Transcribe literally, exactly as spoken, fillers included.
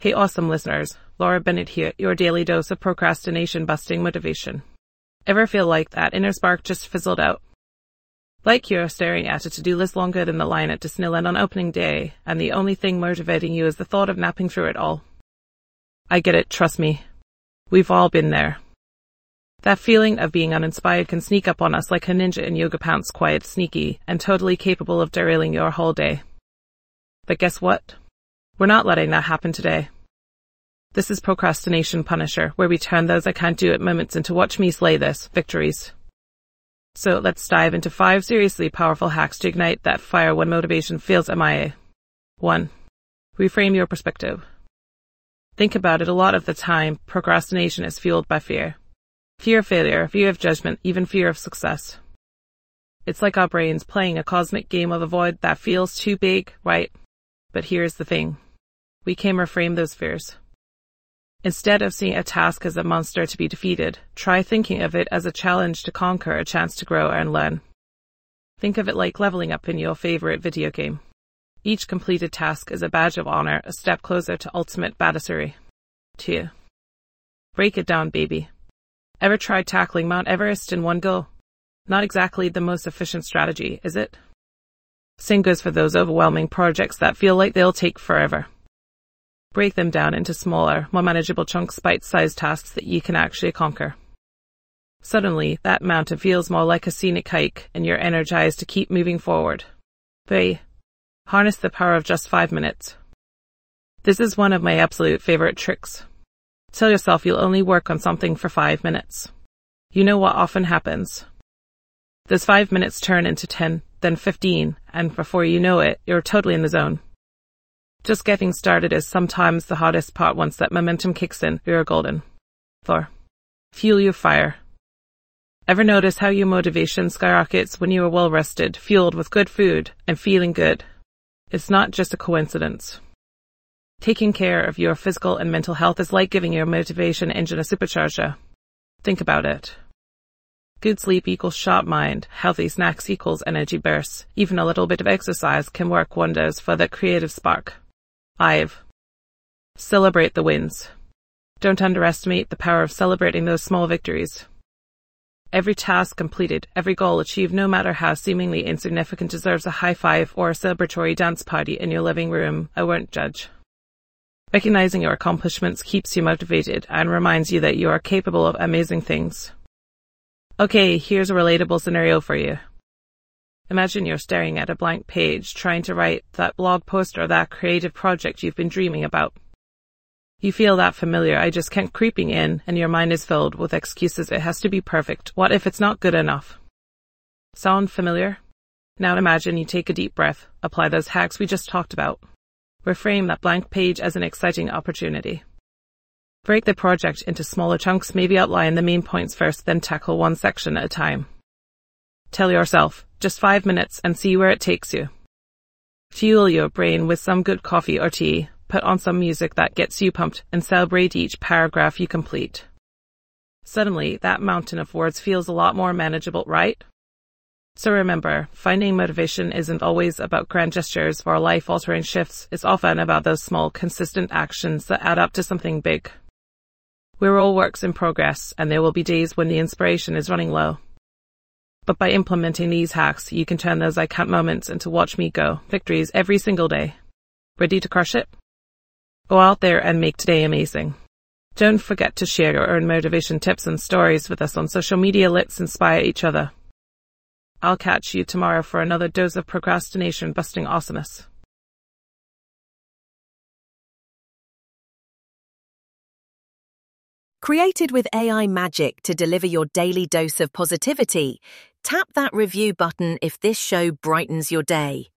Hey awesome listeners, Laura Bennett here, your daily dose of procrastination-busting motivation. Ever feel like that inner spark just fizzled out? Like you're staring at a to-do list longer than the line at Disneyland on opening day, and the only thing motivating you is the thought of napping through it all. I get it, trust me. We've all been there. That feeling of being uninspired can sneak up on us like a ninja in yoga pants, quiet, sneaky, and totally capable of derailing your whole day. But guess what? We're not letting that happen today. This is Procrastination Punisher, where we turn those I can't do it moments into watch me slay this victories. So let's dive into five seriously powerful hacks to ignite that fire when motivation feels M I A. one. Reframe your perspective. Think about it, a lot of the time, procrastination is fueled by fear. Fear of failure, fear of judgment, even fear of success. It's like our brains playing a cosmic game of avoid that feels too big, right? But here's the thing. We can reframe those fears. Instead of seeing a task as a monster to be defeated, try thinking of it as a challenge to conquer, a chance to grow and learn. Think of it like leveling up in your favorite video game. Each completed task is a badge of honor, a step closer to ultimate badassery. two. Break it down, baby. Ever tried tackling Mount Everest in one go? Not exactly the most efficient strategy, is it? Same goes for those overwhelming projects that feel like they'll take forever. Break them down into smaller, more manageable chunks, bite-sized tasks that you can actually conquer. Suddenly, that mountain feels more like a scenic hike, and you're energized to keep moving forward. three. Harness the power of just five minutes. This is one of my absolute favorite tricks. Tell yourself you'll only work on something for five minutes. You know what often happens. Those five minutes turn into ten, then fifteen, and before you know it, you're totally in the zone. Just getting started is sometimes the hardest part. Once that momentum kicks in, you're golden. four. Fuel your fire. Ever notice how your motivation skyrockets when you are well rested, fueled with good food, and feeling good? It's not just a coincidence. Taking care of your physical and mental health is like giving your motivation engine a supercharger. Think about it. Good sleep equals sharp mind, healthy snacks equals energy bursts. Even a little bit of exercise can work wonders for that creative spark. five. Celebrate the wins. Don't underestimate the power of celebrating those small victories. Every task completed, every goal achieved, no matter how seemingly insignificant, deserves a high five or a celebratory dance party in your living room. I won't judge. Recognizing your accomplishments keeps you motivated and reminds you that you are capable of amazing things. Okay, here's a relatable scenario for you. Imagine you're staring at a blank page, trying to write that blog post or that creative project you've been dreaming about. You feel that familiar I just kept creeping in, and your mind is filled with excuses. It has to be perfect. What if it's not good enough? Sound familiar? Now imagine you take a deep breath, apply those hacks we just talked about. Reframe that blank page as an exciting opportunity. Break the project into smaller chunks, maybe outline the main points first, then tackle one section at a time. Tell yourself, just five minutes and see where it takes you. Fuel your brain with some good coffee or tea, put on some music that gets you pumped, and celebrate each paragraph you complete. Suddenly, that mountain of words feels a lot more manageable, right? So remember, finding motivation isn't always about grand gestures or life-altering shifts. It's often about those small, consistent actions that add up to something big. We're all works in progress, and there will be days when the inspiration is running low. But by implementing these hacks, you can turn those I can't moments into watch me go victories every single day. Ready to crush it? Go out there and make today amazing. Don't forget to share your own motivation tips and stories with us on social media. Let's inspire each other. I'll catch you tomorrow for another dose of procrastination-busting awesomeness. Created with A I magic to deliver your daily dose of positivity, tap that review button if this show brightens your day.